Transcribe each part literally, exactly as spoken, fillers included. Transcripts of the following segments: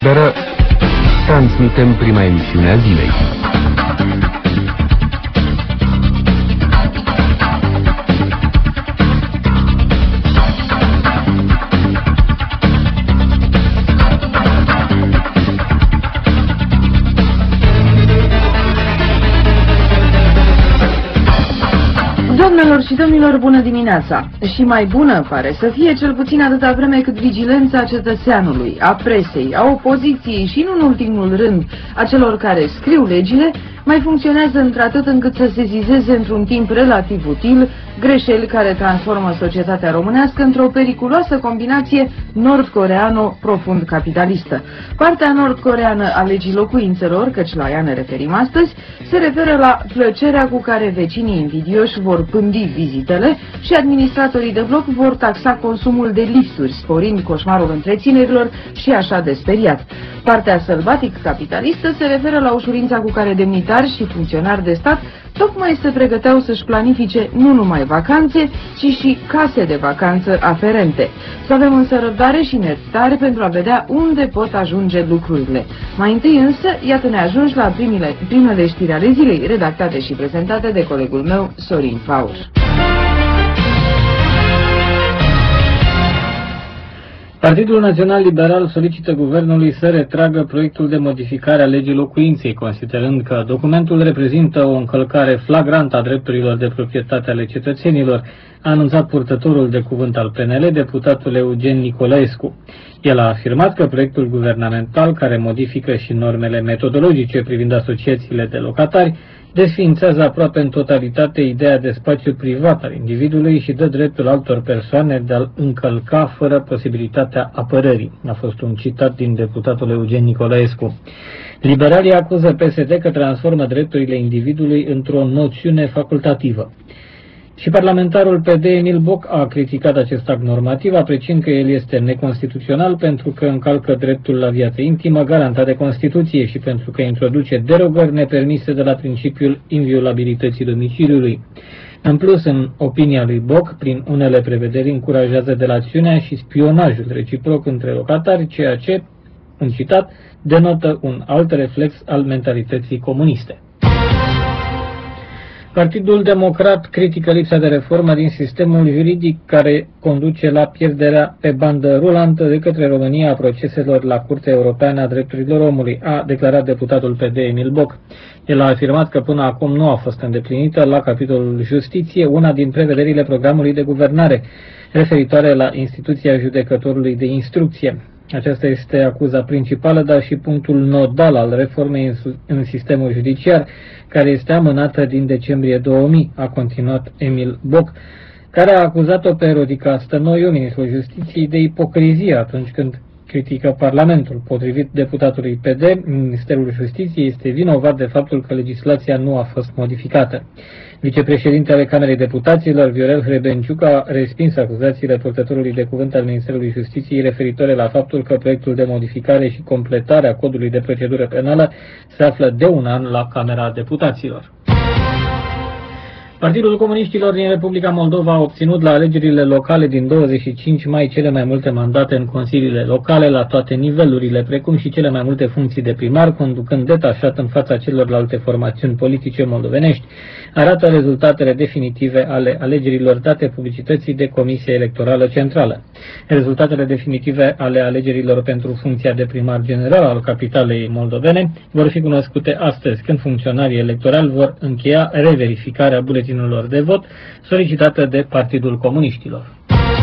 Dar transmitem prima emisiune a zilei. Doamnelor și domnilor, bună dimineața! Și mai bună pare să fie, cel puțin atâta vreme cât vigilența cetățeanului, a presei, a opoziției și, nu în ultimul rând, a celor care scriu legile, mai funcționează într-atât încât să sesizeze într-un timp relativ util greșeli care transformă societatea românească într-o periculoasă combinație nord-coreano-profund capitalistă. Partea nord-coreană a legii locuințelor, căci la ea ne referim astăzi, se referă la plăcerea cu care vecinii invidioși vor pândi vizitele și administratorii de bloc vor taxa consumul de lifturi, sporind coșmarul întreținerilor și așa de speriat. Partea sălbatic capitalistă se referă la ușurința cu care demnitari și funcționari de stat tocmai se pregăteau să-și planifice nu numai vacanțe, ci și case de vacanță aferente. Să avem însă răbdare și nertare pentru a vedea unde pot ajunge lucrurile. Mai întâi însă, iată-ne ajungi la primele, primele știri ale zilei, redactate și prezentate de colegul meu, Sorin Faur. Partidul Național Liberal solicită guvernului să retragă proiectul de modificare a legii locuinței, considerând că documentul reprezintă o încălcare flagrantă a drepturilor de proprietate ale cetățenilor, a anunțat purtătorul de cuvânt al P N L, deputatul Eugen Nicolaescu. El a afirmat că proiectul guvernamental, care modifică și normele metodologice privind asociațiile de locatari, desființează aproape în totalitate ideea de spațiu privat al individului și dă dreptul altor persoane de a-l încălca fără posibilitatea apărării. A fost un citat din deputatul Eugen Nicolaescu. Liberalii acuză P S D că transformă drepturile individului într-o noțiune facultativă. Și parlamentarul P D Emil Boc a criticat acest act normativ, apreciind că el este neconstituțional pentru că încalcă dreptul la viață intimă garantat de Constituție și pentru că introduce derogări nepermise de la principiul inviolabilității domiciliului. În plus, în opinia lui Boc, prin unele prevederi încurajează delațiunea și spionajul reciproc între locatari, ceea ce, în citat, denotă un alt reflex al mentalității comuniste. Partidul Democrat critică lipsa de reformă din sistemul juridic care conduce la pierderea pe bandă rulantă de către România a proceselor la Curtea Europeană a Drepturilor Omului, a declarat deputatul P D Emil Boc. El a afirmat că până acum nu a fost îndeplinită la capitolul justiție una din prevederile programului de guvernare referitoare la instituția judecătorului de instrucție. Aceasta este acuza principală, dar și punctul nodal al reformei în sistemul judiciar, care este amânată din decembrie două mii, a continuat Emil Boc, care a acuzat-o pe Rodica Stănoiu, ministrul Justiției, de ipocrizie atunci când critică Parlamentul. Potrivit deputatului P D, Ministerul Justiției este vinovat de faptul că legislația nu a fost modificată. Vicepreședintele Camerei Deputaților, Viorel Hrebenciuc, a respins acuzațiile purtătorului de cuvânt al Ministerului Justiției referitoare la faptul că proiectul de modificare și completare a codului de procedură penală se află de un an la Camera Deputaților. Partidul Comuniștilor din Republica Moldova a obținut la alegerile locale din douăzeci și cinci mai cele mai multe mandate în consiliile locale la toate nivelurile, precum și cele mai multe funcții de primar, conducând detașat în fața celorlalte formațiuni politice moldovenești, arată rezultatele definitive ale alegerilor date publicității de Comisia Electorală Centrală. Rezultatele definitive ale alegerilor pentru funcția de primar general al capitalei moldovene vor fi cunoscute astăzi, când funcționarii electorali vor încheia reverificarea buletinelor de vot solicitată de Partidul Comuniștilor.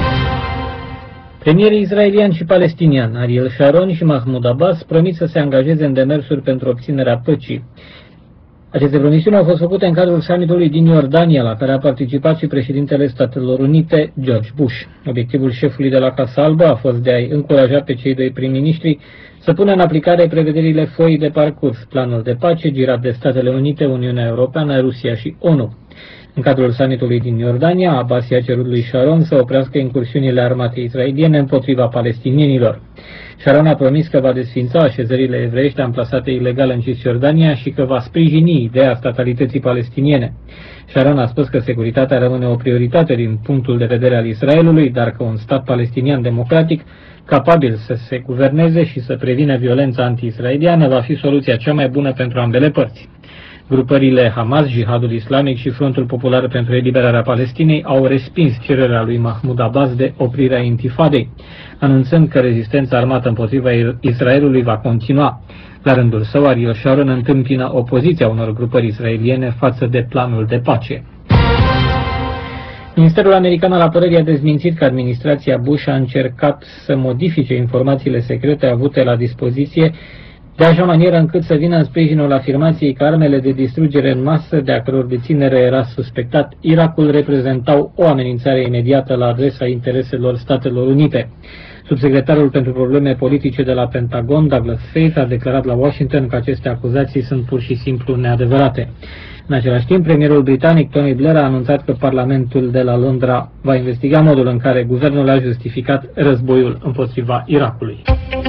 Premierii israelian și palestinian Ariel Sharon și Mahmoud Abbas promit să se angajeze în demersuri pentru obținerea păcii. Aceste promisiuni au fost făcute în cadrul summitului din Iordania, la care a participat și președintele Statelor Unite, George Bush. Obiectivul șefului de la Casa Albă a fost de a-i încuraja pe cei doi prim-ministri să pună în aplicare prevederile foii de parcurs, planul de pace girat de Statele Unite, Uniunea Europeană, Rusia și ONU. În cadrul summitului din Iordania, Abbas i-a cerut lui Sharon să oprească incursiunile armatei israeliene împotriva palestinienilor. Sharon a promis că va desfința așezările evreiești amplasate ilegal în Cisjordania și că va sprijini ideea statalității palestiniene. Sharon a spus că securitatea rămâne o prioritate din punctul de vedere al Israelului, dar că un stat palestinian democratic, capabil să se guverneze și să prevină violența anti-israeliană, va fi soluția cea mai bună pentru ambele părți. Grupările Hamas, Jihadul Islamic și Frontul Popular pentru Eliberarea Palestinei au respins cererea lui Mahmoud Abbas de oprirea intifadei, anunțând că rezistența armată împotriva Israelului va continua. La rândul său, Ariel Sharon întâmpină opoziția unor grupări israeliene față de planul de pace. Ministerul American al Apărării a dezmințit că administrația Bush a încercat să modifice informațiile secrete avute la dispoziție de așa manieră încât să vină în sprijinul afirmației că armele de distrugere în masă, de a căror deținere era suspectat Irakul, reprezentau o amenințare imediată la adresa intereselor Statelor Unite. Subsecretarul pentru probleme politice de la Pentagon, Douglas Feith, a declarat la Washington că aceste acuzații sunt pur și simplu neadevărate. În același timp, premierul britanic Tony Blair a anunțat că Parlamentul de la Londra va investiga modul în care guvernul a justificat războiul împotriva Irakului.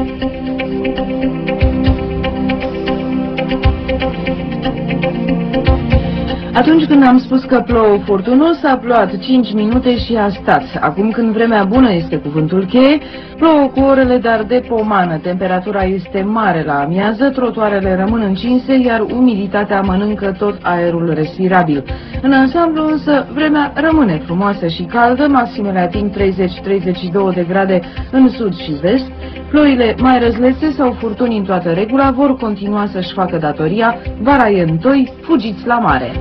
Atunci când am spus că plouă furtunos, a plouat cinci minute și a stat. Acum când vremea bună este cuvântul cheie, plouă cu orele, dar de pomană. Temperatura este mare la amiază, trotuarele rămân încinse, iar umiditatea mănâncă tot aerul respirabil. În ansamblu însă, vremea rămâne frumoasă și caldă, maximele ating treizeci treizeci și doi de grade în sud și vest. Ploile mai răzlețe sau furtuni în toată regula vor continua să-și facă datoria. Vara e întoi, fugiți la mare!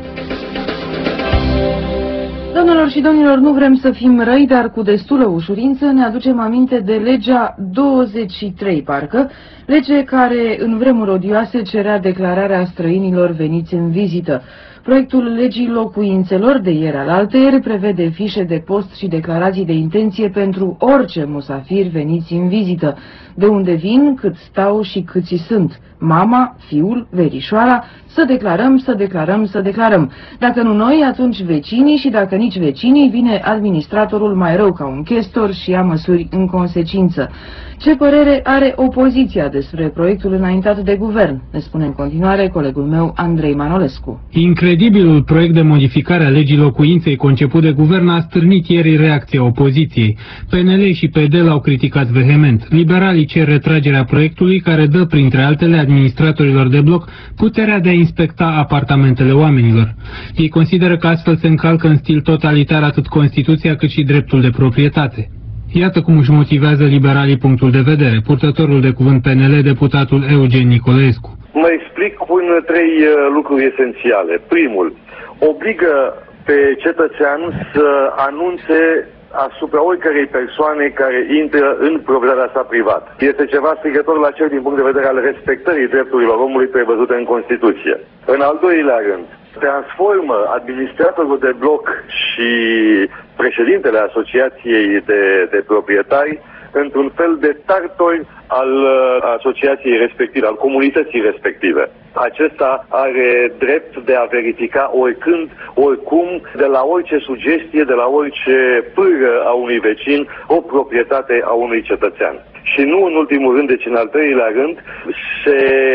Doamnelor și domnilor, nu vrem să fim răi, dar cu destulă ușurință ne aducem aminte de legea douăzeci și trei, parcă, lege care în vremuri odioase cerea declararea străinilor veniți în vizită. Proiectul legii locuințelor de ieri alaltăieri prevede fișe de post și declarații de intenție pentru orice musafiri veniți în vizită, de unde vin, cât stau și câți sunt, mama, fiul, verișoara, să declarăm, să declarăm, să declarăm. Dacă nu noi, atunci vecinii și dacă nici vecinii, vine administratorul mai rău ca un chestor și ia măsuri în consecință. Ce părere are opoziția despre proiectul înaintat de guvern? Ne spune în continuare colegul meu Andrei Manolescu. Incredibilul proiect de modificare a legii locuinței conceput de guvern a stârnit ieri reacția opoziției. P N L și P D l-au criticat vehement. Liberalii cer retragerea proiectului care dă, printre altele, administratorilor de bloc puterea de a inspecta apartamentele oamenilor. Ei consideră că astfel se încalcă în stil totalitar atât Constituția cât și dreptul de proprietate. Iată cum își motivează liberalii punctul de vedere. Purtătorul de cuvânt P N L, deputatul Eugen Nicolescu. Mă explic în trei lucruri esențiale. Primul, obligă pe cetățean să anunțe asupra oricărei persoane care intră în proprietatea sa privată. Este ceva strigător la cer din punct de vedere al respectării drepturilor omului prevăzute în Constituție. În al doilea rând, transformă administratorul de bloc și președintele Asociației de, de Proprietari într-un fel de tartori al asociației respective, al comunității respective. Acesta are drept de a verifica oricând, oricum, de la orice sugestie, de la orice pâră a unui vecin, o proprietate a unui cetățean. Și nu în ultimul rând, deci în al treilea rând, se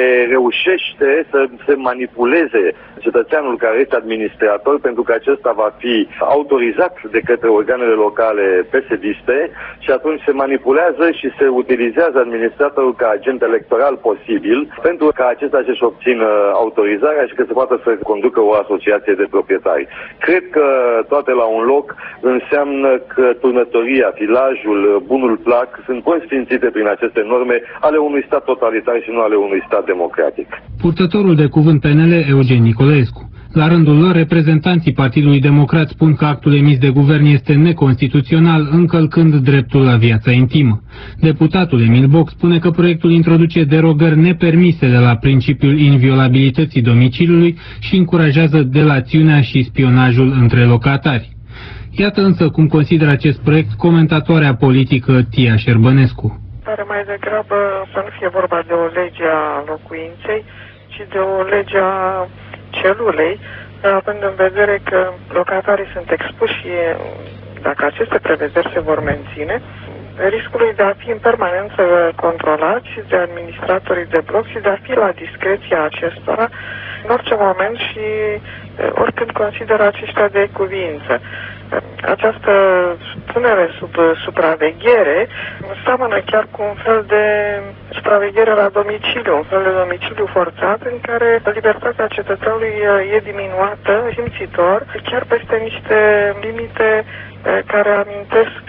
reușește să se manipuleze cetățeanul care este administrator, pentru că acesta va fi autorizat de către organele locale pesediste și atunci se manipulează și se utilizează administratorul ca agent electoral posibil pentru ca acesta să-și obțină autorizarea și că se poată să conducă o asociație de proprietari. Cred că toate la un loc înseamnă că turnătoria, filajul, bunul plac sunt consfințite prin aceste norme ale unui stat totalitar și nu ale unui stat democratic. Purtătorul de cuvânt P N L, Eugen Nicolescu. La rândul lor, reprezentanții Partidului Democrat spun că actul emis de guvern este neconstituțional, încălcând dreptul la viața intimă. Deputatul Emil Boc spune că proiectul introduce derogări nepermise de la principiul inviolabilității domiciliului și încurajează delațiunea și spionajul între locatari. Iată însă cum consideră acest proiect comentatoarea politică Tia Șerbănescu. Pare mai degrabă să nu fie vorba de o lege a locuinței, ci de o lege a celulei, având în vedere că locatarii sunt expuși, dacă aceste prevederi se vor menține, riscului de a fi în permanență controlați de administratorii de bloc și de a fi la discreția acestora în orice moment și oricând consideră aceștia de cuviință. Această punere sub supraveghere seamănă chiar cu un fel de supraveghere la domiciliu, un fel de domiciliu forțat în care libertatea cetățeanului e diminuată simțitor, chiar peste niște limite care amintesc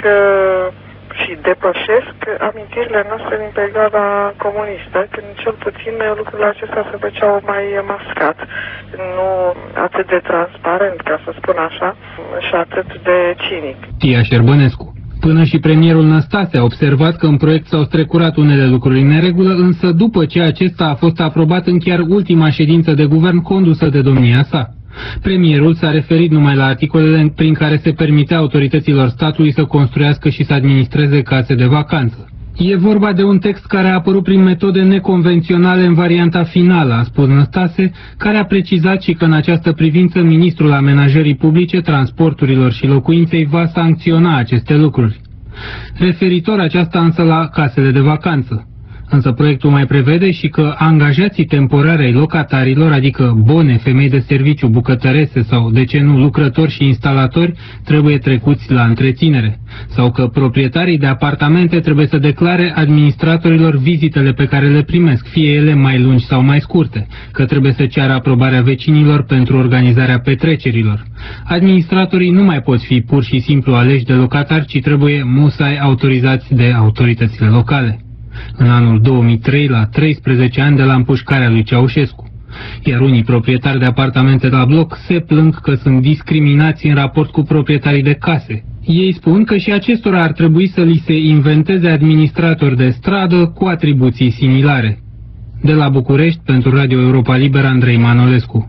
și depășesc amintirile noastre din perioada comunistă, când cel puțin lucrurile acestea se făceau mai mascat, nu atât de transparent, ca să spun așa, și atât de cinic. Tia Șerbănescu. Până și premierul Năstase a observat că în proiect s-au strecurat unele lucruri în neregulă, însă după ce acesta a fost aprobat în chiar ultima ședință de guvern condusă de domnia sa. Premierul s-a referit numai la articolele prin care se permitea autorităților statului să construiască și să administreze case de vacanță. E vorba de un text care a apărut prin metode neconvenționale în varianta finală, a spus Năstase, care a precizat și că în această privință ministrul amenajării publice, transporturilor și locuinței va sancționa aceste lucruri. Referitor aceasta însă la casele de vacanță. Însă proiectul mai prevede și că angajații temporari ai locatarilor, adică bone, femei de serviciu, bucătărese sau, de ce nu, lucrători și instalatori, trebuie trecuți la întreținere. Sau că proprietarii de apartamente trebuie să declare administratorilor vizitele pe care le primesc, fie ele mai lungi sau mai scurte, că trebuie să ceară aprobarea vecinilor pentru organizarea petrecerilor. Administratorii nu mai pot fi pur și simplu aleși de locatari, ci trebuie musai autorizați de autoritățile locale. În anul două mii trei, la treisprezece ani de la împușcarea lui Ceaușescu. Iar unii proprietari de apartamente la bloc se plâng că sunt discriminați în raport cu proprietarii de case. Ei spun că și acestora ar trebui să li se inventeze administratori de stradă cu atribuții similare. De la București, pentru Radio Europa Liberă, Andrei Manolescu.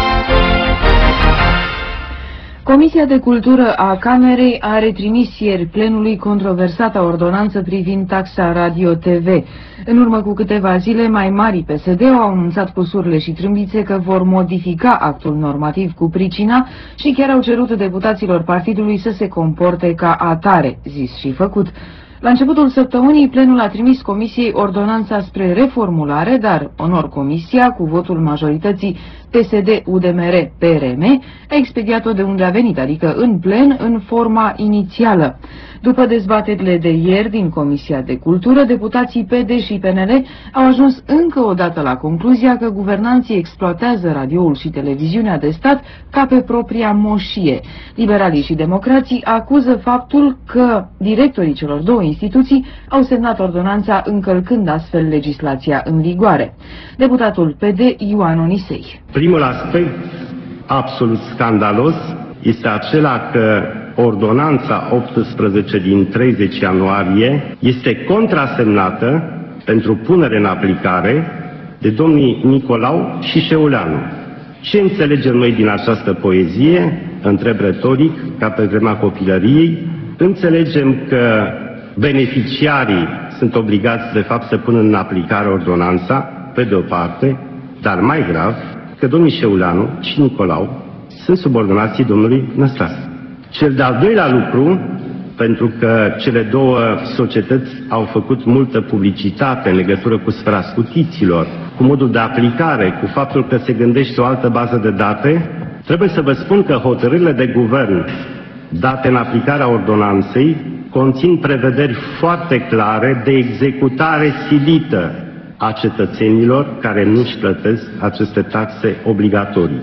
Comisia de Cultură a Camerei a retrimis ieri plenului controversata ordonanță privind taxa radio-T V. În urmă cu câteva zile, mai mari P S D au anunțat cu surle și trâmbițe că vor modifica actul normativ cu pricina și chiar au cerut deputaților partidului să se comporte ca atare, zis și făcut. La începutul săptămânii, plenul a trimis Comisiei ordonanța spre reformulare, dar onor Comisia, cu votul majorității P S D U D M R P R M, a expediat-o de unde a venit, adică în plen, în forma inițială. După dezbaterile de ieri din Comisia de Cultură, deputații P D și P N L au ajuns încă o dată la concluzia că guvernanții exploatează radioul și televiziunea de stat ca pe propria moșie. Liberalii și democrații acuză faptul că directorii celor două instituții au semnat ordonanța încălcând astfel legislația în vigoare. Deputatul P D Ioan Onisei. Primul aspect absolut scandalos este acela că ordonanța optsprezece din treizeci ianuarie este contrasemnată pentru punere în aplicare de domnii Nicolau și Șeuleanu. Ce înțelegem noi din această poezie? Întreb retoric, ca pe vremea copilăriei. Înțelegem că beneficiarii sunt obligați de fapt să pună în aplicare ordonanța, pe de o parte, dar mai grav, că domnii Șeuleanu și Nicolau sunt subordonații domnului Năstase. Cel de-al doilea lucru, pentru că cele două societăți au făcut multă publicitate în legătură cu sfera scutiților, cu modul de aplicare, cu faptul că se gândește o altă bază de date, trebuie să vă spun că hotărârile de guvern date în aplicarea ordonanței conțin prevederi foarte clare de executare silită a cetățenilor care nu-și plătesc aceste taxe obligatorii.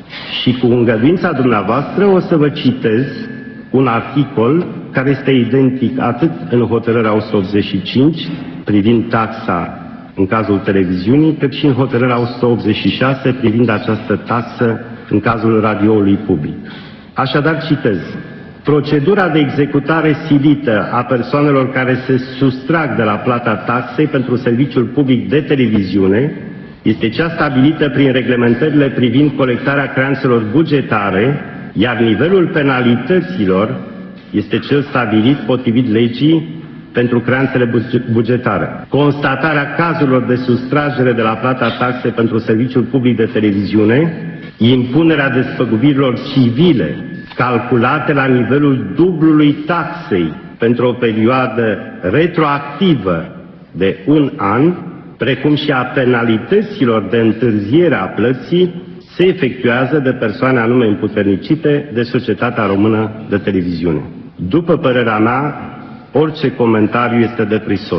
Și cu îngăduința dumneavoastră o să vă citez un articol care este identic atât în hotărârea o sută optzeci și cinci privind taxa în cazul televiziunii, cât și în hotărârea o sută optzeci și șase privind această taxă în cazul radioului public. Așadar citez: procedura de executare silită a persoanelor care se sustrag de la plata taxei pentru serviciul public de televiziune este cea stabilită prin reglementările privind colectarea creanțelor bugetare, iar nivelul penalităților este cel stabilit potrivit legii pentru creanțele bugetare. Constatarea cazurilor de sustragere de la plata taxei pentru serviciul public de televiziune impunerea despăgubirilor civile calculate la nivelul dublului taxei pentru o perioadă retroactivă de un an, precum și a penalităților de întârziere a plății, se efectuează de persoane anume împuternicite de Societatea Română de Televiziune. După părerea mea, orice comentariu este de prisos.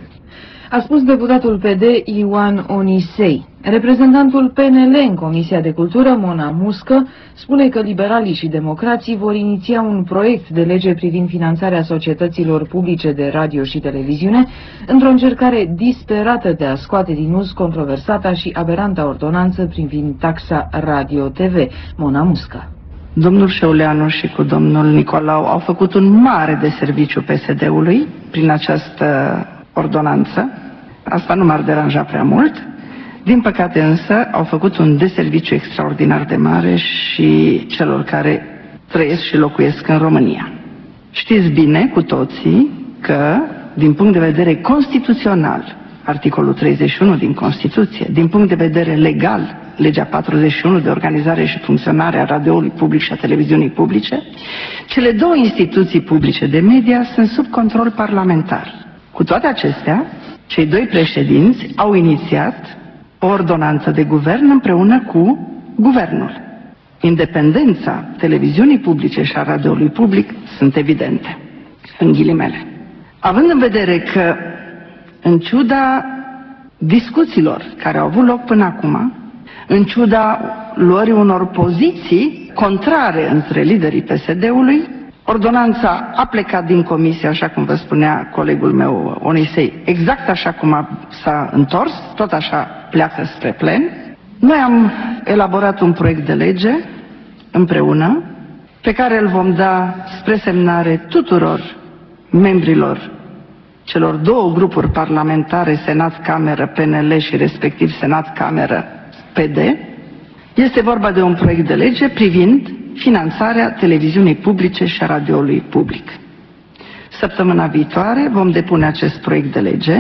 A spus deputatul P D Ioan Onisei. Reprezentantul P N L în Comisia de Cultură, Mona Muscă, spune că liberalii și democrații vor iniția un proiect de lege privind finanțarea societăților publice de radio și televiziune, într-o încercare disperată de a scoate din uz controversata și aberanta ordonanță privind taxa radio-T V. Mona Muscă. Domnul Șeuleanu și cu domnul Nicolau au făcut un mare deserviciu P S D-ului prin această ordonanță. Asta nu m-ar deranja prea mult. Din păcate însă au făcut un deserviciu extraordinar de mare și celor care trăiesc și locuiesc în România. Știți bine cu toții că, din punct de vedere constituțional, articolul treizeci și unu din Constituție, din punct de vedere legal, legea patruzeci și unu de organizare și funcționare a radioului public și a televiziunii publice, cele două instituții publice de media sunt sub control parlamentar. Cu toate acestea, cei doi președinți au inițiat o ordonanță de guvern împreună cu guvernul. Independența televiziunii publice și a radioului public sunt evidente, în ghilimele. Având în vedere că, în ciuda discuțiilor care au avut loc până acum, în ciuda luării unor poziții contrare între liderii P S D-ului, ordonanța a plecat din comisie, așa cum vă spunea colegul meu Onisei, exact așa cum s-a întors, tot așa pleacă spre plen. Noi am elaborat un proiect de lege împreună, pe care îl vom da spre semnare tuturor membrilor celor două grupuri parlamentare, Senat-Cameră, P N L și respectiv Senat-Cameră, P D. Este vorba de un proiect de lege privind finanțarea televiziunii publice și a radioului public. Săptămâna viitoare vom depune acest proiect de lege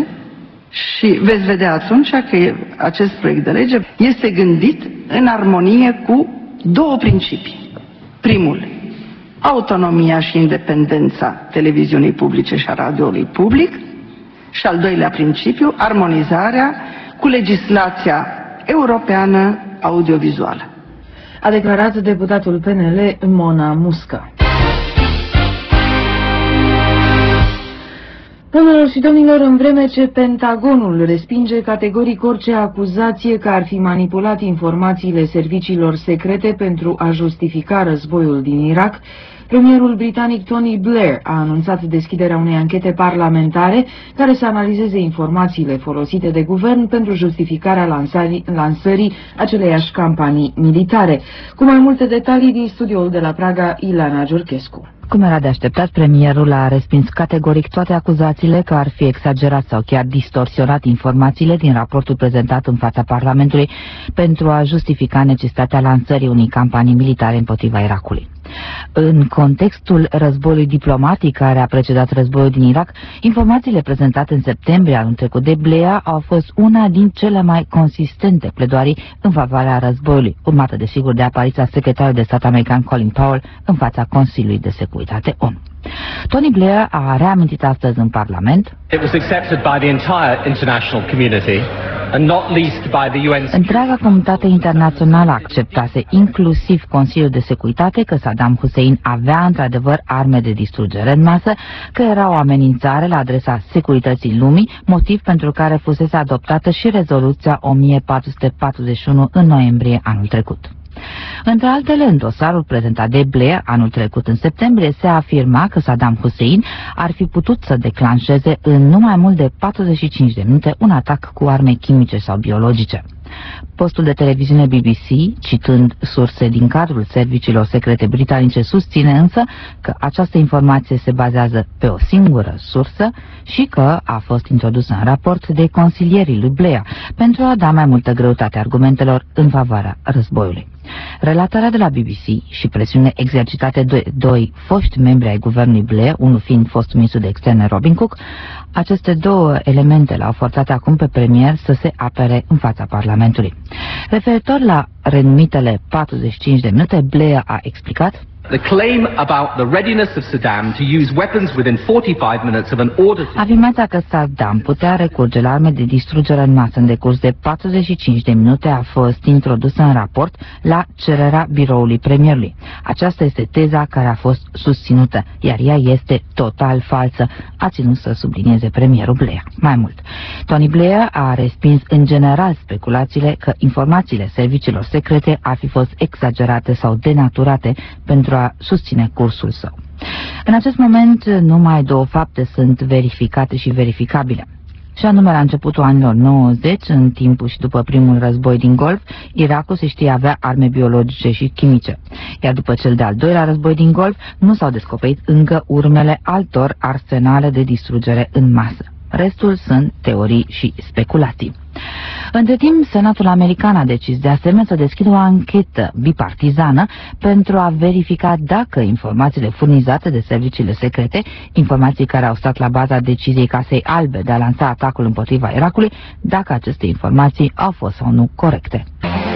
și veți vedea atunci că acest proiect de lege este gândit în armonie cu două principii. Primul, autonomia și independența televiziunii publice și a radioului public și al doilea principiu, armonizarea cu legislația europeană audiovizuală. A declarat deputatul P N L Mona Muscă. Doamnelor și domnilor, în vreme ce Pentagonul respinge categoric orice acuzație că ar fi manipulat informațiile serviciilor secrete pentru a justifica războiul din Irak, premierul britanic Tony Blair a anunțat deschiderea unei anchete parlamentare care să analizeze informațiile folosite de guvern pentru justificarea lansării, lansării aceleiași campanii militare. Cu mai multe detalii din studioul de la Praga, Ileana Giurchescu. Cum era de așteptat, premierul a respins categoric toate acuzațiile că ar fi exagerat sau chiar distorsionat informațiile din raportul prezentat în fața Parlamentului pentru a justifica necesitatea lansării unei campanii militare împotriva Irakului. În contextul războiului diplomatic care a precedat războiul din Irak, informațiile prezentate în septembrie anul trecut de Blair au fost una din cele mai consistente pledoarii în favoarea războiului, urmată desigur de apariția secretarului de stat american Colin Powell în fața Consiliului de Securitate O N U. Tony Blair a reamintit astăzi în Parlament: It was accepted by the entire international community and not least by the U N. Întreaga comunitate internațională acceptase, inclusiv Consiliul de Securitate, că Saddam Hussein avea într-adevăr arme de distrugere în masă, că era o amenințare la adresa securității lumii, motiv pentru care fusese adoptată și rezoluția o mie patru sute patruzeci și unu în noiembrie anul trecut. Între altele, în dosarul prezentat de Blair anul trecut în septembrie se afirma că Saddam Hussein ar fi putut să declanșeze în nu mai mult de patruzeci și cinci de minute un atac cu arme chimice sau biologice. Postul de televiziune B B C, citând surse din cadrul serviciilor secrete britanice, susține însă că această informație se bazează pe o singură sursă și că a fost introdusă în raport de consilierii lui Blair pentru a da mai multă greutate argumentelor în favoarea războiului. Relatarea de la B B C și presiunile exercitate de doi foști membri ai guvernului Blair, unul fiind fostul ministru de externe Robin Cook, aceste două elemente l-au forțat acum pe premier să se apere în fața Parlamentului. Referitor la renumitele patruzeci și cinci de minute, Blair a explicat: The claim about the readiness of Saddam to use weapons within forty-five minutes of an order. Afirmația că Saddam putea recurge la arme de distrugere în masă în decurs de patruzeci și cinci de minute a fost introdusă în raport la cererea biroului premierului. Aceasta este teza care a fost susținută, iar ea este total falsă, a ținut să sublinieze premierul Blair. Mai mult, Tony Blair a respins în general speculațiile că informațiile serviciilor secrete ar fi fost exagerate sau denaturate pentru a susține cursul său. În acest moment, numai două fapte sunt verificate și verificabile. Și anume, la începutul anilor nouăzeci, în timpul și după primul război din Golf, Irakul, se știe, avea arme biologice și chimice. Iar după cel de-al doilea război din Golf, nu s-au descoperit încă urmele altor arsenale de distrugere în masă. Restul sunt teorii și speculații. Între timp, Senatul american a decis de asemenea să deschidă o anchetă bipartizană pentru a verifica dacă informațiile furnizate de serviciile secrete, informații care au stat la baza deciziei Casei Albe de a lansa atacul împotriva Irakului, dacă aceste informații au fost sau nu corecte.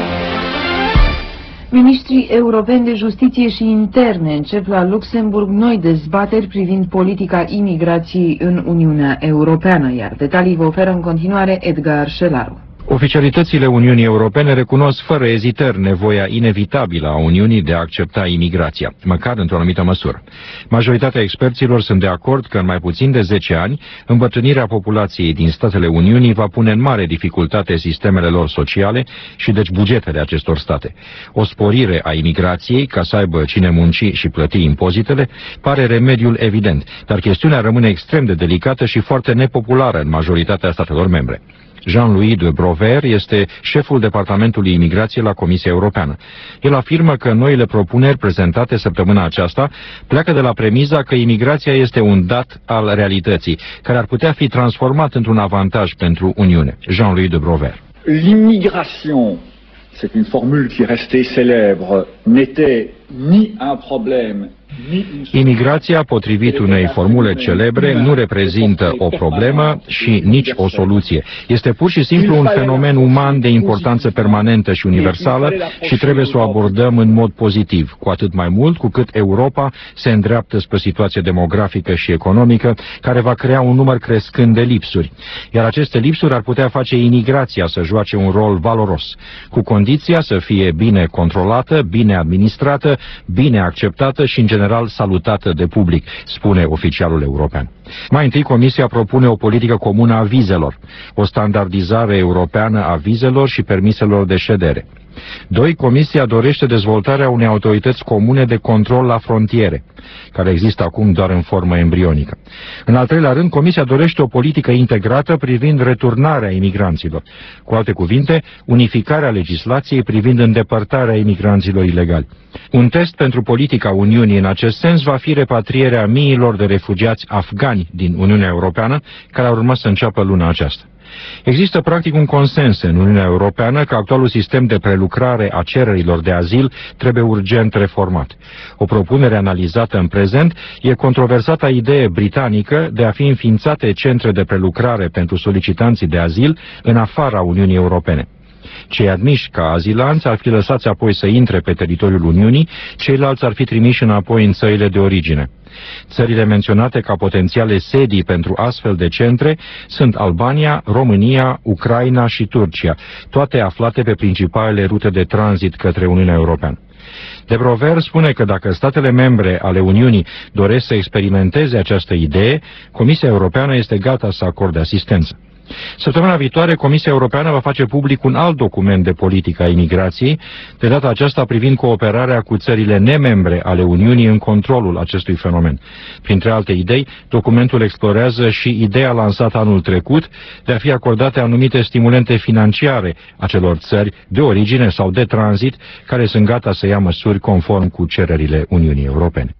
Ministrii europeni de justiție și interne încep la Luxemburg noi dezbateri privind politica imigrației în Uniunea Europeană, iar detalii vă oferă în continuare Edgar Șelaru. Oficialitățile Uniunii Europene recunosc fără ezitări nevoia inevitabilă a Uniunii de a accepta imigrația, măcar într-o anumită măsură. Majoritatea experților sunt de acord că în mai puțin de zece ani, îmbătrânirea populației din statele Uniunii va pune în mare dificultate sistemele lor sociale și deci bugetele acestor state. O sporire a imigrației, ca să aibă cine munci și plăti impozitele, pare remediul evident, dar chestiunea rămâne extrem de delicată și foarte nepopulară în majoritatea statelor membre. Jean-Louis de Brover este șeful Departamentului Imigrație la Comisia Europeană. El afirmă că noile propuneri prezentate săptămâna aceasta pleacă de la premiza că imigrația este un dat al realității, care ar putea fi transformat într-un avantaj pentru Uniune. Jean-Louis de Brover. L'immigration, c'est une formule qui est restée célèbre, n'était ni un problème. Imigrația, potrivit unei formule celebre, nu reprezintă o problemă și nici o soluție. Este pur și simplu un fenomen uman de importanță permanentă și universală și trebuie să o abordăm în mod pozitiv, cu atât mai mult cu cât Europa se îndreaptă spre o situație demografică și economică care va crea un număr crescând de lipsuri. Iar aceste lipsuri ar putea face imigrația să joace un rol valoros, cu condiția să fie bine controlată, bine administrată, bine acceptată și în general salutată de public, spune oficialul european. Mai întâi, Comisia propune o politică comună a vizelor, o standardizare europeană a vizelor și permiselor de ședere. Doi, Comisia dorește dezvoltarea unei autorități comune de control la frontiere, care există acum doar în formă embrionică. În al treilea rând, Comisia dorește o politică integrată privind returnarea imigranților. Cu alte cuvinte, unificarea legislației privind îndepărtarea imigranților ilegali. Un test pentru politica Uniunii în acest sens va fi repatrierea miilor de refugiați afgani din Uniunea Europeană, care ar urma să înceapă luna aceasta. Există practic un consens în Uniunea Europeană că actualul sistem de prelucrare a cererilor de azil trebuie urgent reformat. O propunere analizată în prezent e controversata idee britanică de a fi înființate centre de prelucrare pentru solicitanții de azil în afara Uniunii Europene. Cei admiși ca azilanți ar fi lăsați apoi să intre pe teritoriul Uniunii, ceilalți ar fi trimiși înapoi în țările de origine. Țările menționate ca potențiale sedii pentru astfel de centre sunt Albania, România, Ucraina și Turcia, toate aflate pe principalele rute de tranzit către Uniunea Europeană. De Brover spune că dacă statele membre ale Uniunii doresc să experimenteze această idee, Comisia Europeană este gata să acorde asistență. Săptămâna viitoare, Comisia Europeană va face public un alt document de politică a imigrației, de data aceasta privind cooperarea cu țările nemembre ale Uniunii în controlul acestui fenomen. Printre alte idei, documentul explorează și ideea lansată anul trecut de a fi acordate anumite stimulente financiare acelor țări de origine sau de tranzit care sunt gata să ia măsuri conform cu cererile Uniunii Europene.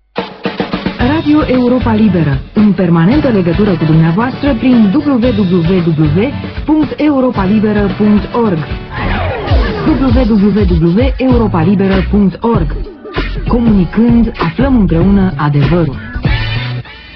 Radio Europa Liberă, în permanentă legătură cu dumneavoastră prin w w w punct europa liberă punct org w w w punct europa liberă punct org. Comunicând, aflăm împreună adevărul.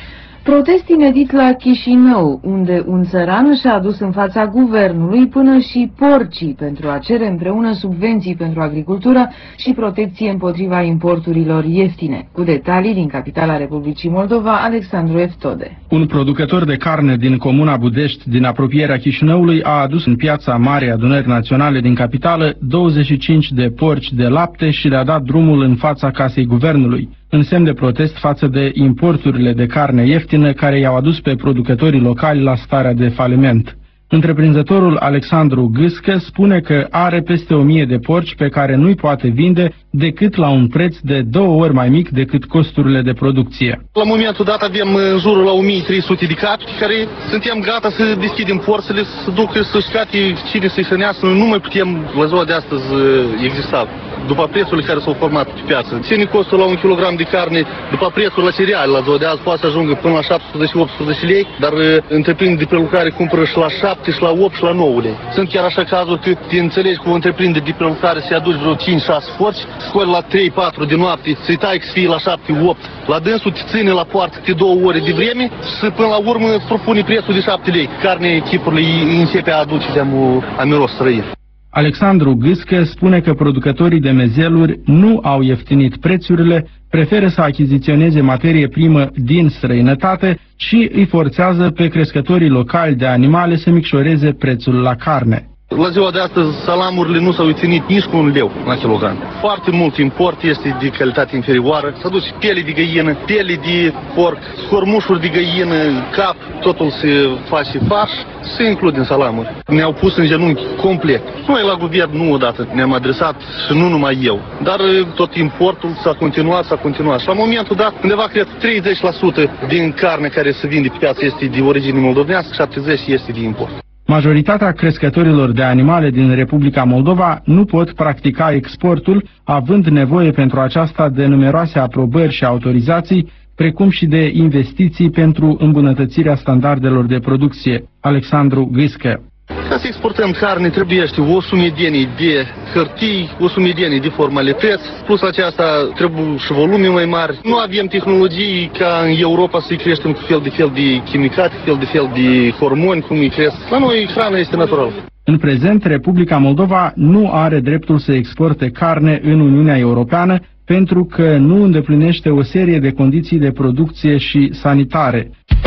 Protest inedit la Chișinău, unde un țăran și-a adus în fața guvernului până și porcii pentru a cere împreună subvenții pentru agricultură și protecție împotriva importurilor ieftine. Cu detalii din capitala Republicii Moldova, Alexandru Eftode. Un producător de carne din comuna Budești, din apropierea Chișinăului, a adus în piața Marei Adunări Naționale din capitală douăzeci și cinci de porci de lapte și le-a dat drumul în fața casei guvernului, în semn de protest față de importurile de carne ieftină care i-au adus pe producătorii locali la starea de faliment. Întreprinzătorul Alexandru Gâscă spune că are peste o mie de porci pe care nu-i poate vinde decât la un preț de două ori mai mic decât costurile de producție. La momentul dat avem în jurul la o mie trei sute de capi care suntem gata să deschidem porțile, să ducă să-și cate cine să-i hrănească. Nu mai putem la ziua de astăzi exista după prețurile care s-au format pe piață. Ține costul la un kilogram de carne, după prețul la cereale la ziua de azi poate să ajungă până la șapte sute - opt sute lei, dar întreprinderi de prelucrare cumpără și la șapte, și la opt, și la nouă lei. Sunt chiar așa cazuri că te înțelegi cu o întreprindere de prelucrare să-i aduci vreo cinci șase porci, scoli la trei patru de noapte, să-i tai să fie la șapte opt. La dânsul te ține la poartă câte două ore de vreme și până la urmă îți propune prețul de șapte lei. Carne chipurile începe a aduce de-am a miros străin. Alexandru Gâscă spune că producătorii de mezeluri nu au ieftinit prețurile, preferă să achiziționeze materie primă din străinătate și îi forțează pe crescătorii locali de animale să micșoreze prețul la carne. La ziua de astăzi, salamurile nu s-au ținut nici cu un leu la kilogram. Foarte mult import este de calitate inferioară. S-a dus piele de găină, piele de porc, scormușuri de găină, cap, totul se face farș, se include în salamuri. Ne-au pus în genunchi complet. Noi la guvern nu odată ne-am adresat și nu numai eu, dar tot importul s-a continuat, s-a continuat. Și la momentul dat, undeva, cred, treizeci la sută din carne care se vinde pe piață este de origine moldovenească, șaptezeci la sută este de import. Majoritatea crescătorilor de animale din Republica Moldova nu pot practica exportul, având nevoie pentru aceasta de numeroase aprobări și autorizații, precum și de investiții pentru îmbunătățirea standardelor de producție. Alexandru Gâscă. Ca să exportăm carne trebuiește o sumedenie de hârtii, o sumedenie de formalități, plus aceasta trebuie și volume mai mari. Nu avem tehnologii ca în Europa să-i creștem cu fel de fel de chimicate, fel de fel de hormoni, cum îi cresc. La noi hrana este naturală. În prezent, Republica Moldova nu are dreptul să exporte carne în Uniunea Europeană pentru că nu îndeplinește o serie de condiții de producție și sanitare.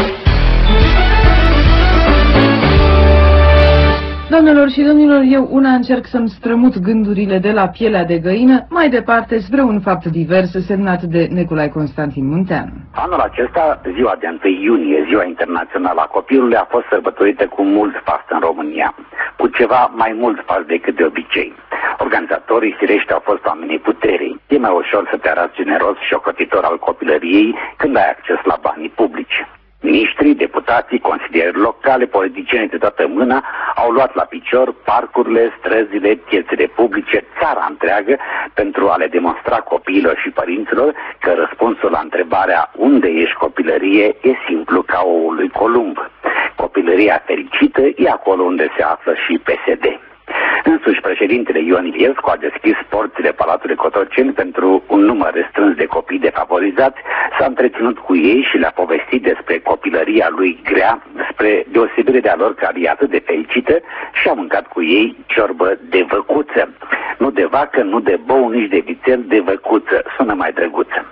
Doamnelor și domnilor, eu una încerc să-mi strămut gândurile de la pielea de găină mai departe spre un fapt divers semnat de Neculai Constantin Munteanu. Anul acesta, ziua de întâi iunie, ziua internațională a copilului, a fost sărbătorită cu mult fast în România, cu ceva mai mult fast decât de obicei. Organizatorii, firește, au fost oamenii puterii. E mai ușor să te arăți generos și ocrotitor al copilăriei când ai acces la banii publici. Miniștrii, deputații, consilieri locale, politicieni de toată mâna au luat la picior parcurile, străzile, piețele publice, țara întreagă, pentru a le demonstra copiilor și părinților că răspunsul la întrebarea unde ești copilărie e simplu ca oul lui Columb. Copilăria fericită e acolo unde se află și P S D. Însuși, președintele Ion Iliescu a deschis porțile Palatului Cotroceni pentru un număr restrâns de copii defavorizați, s-a întreținut cu ei și le-a povestit despre copilăria lui grea, spre deosebire de a lor care e atât de fericită, și a mâncat cu ei ciorbă de văcuță. Nu de vacă, nu de bou, nici de vițel, de văcuță. Sună mai drăguță.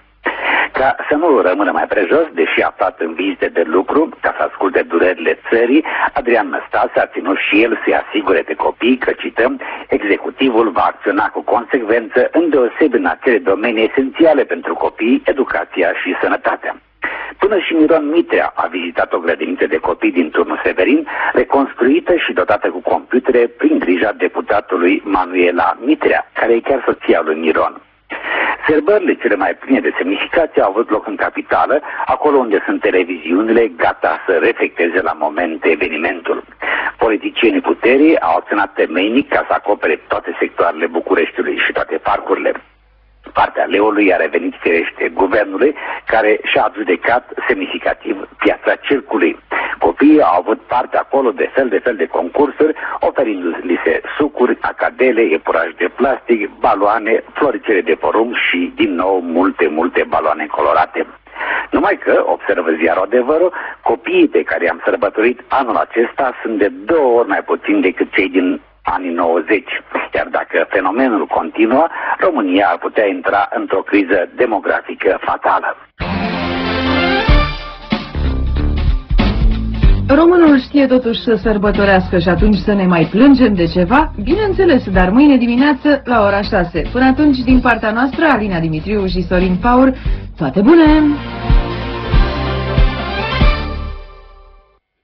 Ca să nu rămână mai prejos, deși aflat în vizite de lucru, ca să asculte durerile țării, Adrian Năstase a ținut și el să-i asigure pe copii că, cităm, executivul va acționa cu consecvență îndeosebi în acele domenii esențiale pentru copii, educația și sănătatea. Până și Miron Mitrea a vizitat o grădiniță de copii din turnul Severin, reconstruită și dotată cu computere prin grija deputatului Manuela Mitrea, care e chiar soția lui Miron. Sărbările cele mai pline de semnificație au avut loc în capitală, acolo unde sunt televiziunile gata să reflecteze la moment evenimentul. Politicienii puterii au acționat temeinic ca să acopere toate sectoarele Bucureștiului și toate parcurile. Partea leului a revenit firește guvernului, care și-a adjudecat semnificativ piața circului. Copiii au avut parte acolo de fel de fel de concursuri, oferindu-li se sucuri, acadele, epuraj de plastic, baloane, floricele de porumb și, din nou, multe, multe baloane colorate. Numai că, observă ziarul Adevărul, copiii pe care i-am sărbătorit anul acesta sunt de două ori mai puțini decât cei din anii nouăzeci. Iar dacă fenomenul continuă, România ar putea intra într-o criză demografică fatală. Românul știe totuși să sărbătorească și atunci să ne mai plângem de ceva? Bineînțeles, dar mâine dimineață la ora șase. Până atunci, din partea noastră, Alina Dimitriu și Sorin Paur, toate bune!